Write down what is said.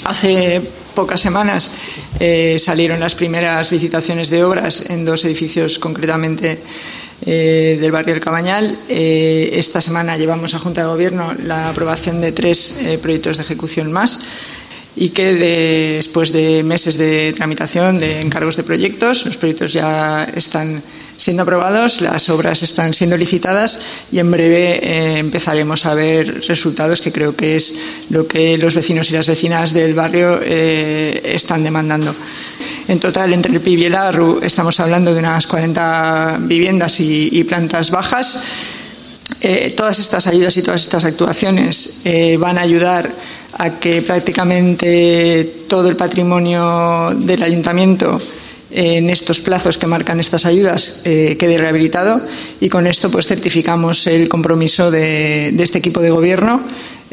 Hace pocas semanas salieron las primeras licitaciones de obras en 2 edificios, concretamente del barrio del Cabañal. Esta semana llevamos a Junta de Gobierno la aprobación de 3 proyectos de ejecución más, y que después de meses de tramitación de encargos de proyectos, los proyectos ya están siendo aprobados, las obras están siendo licitadas y en breve empezaremos a ver resultados, que creo que es lo que los vecinos y las vecinas del barrio están demandando. En total, entre el PIB y el ARRU estamos hablando de unas 40 viviendas y plantas bajas. Todas estas ayudas y todas estas actuaciones van a ayudar a que prácticamente todo el patrimonio del ayuntamiento en estos plazos que marcan estas ayudas quede rehabilitado, y con esto pues certificamos el compromiso de este equipo de gobierno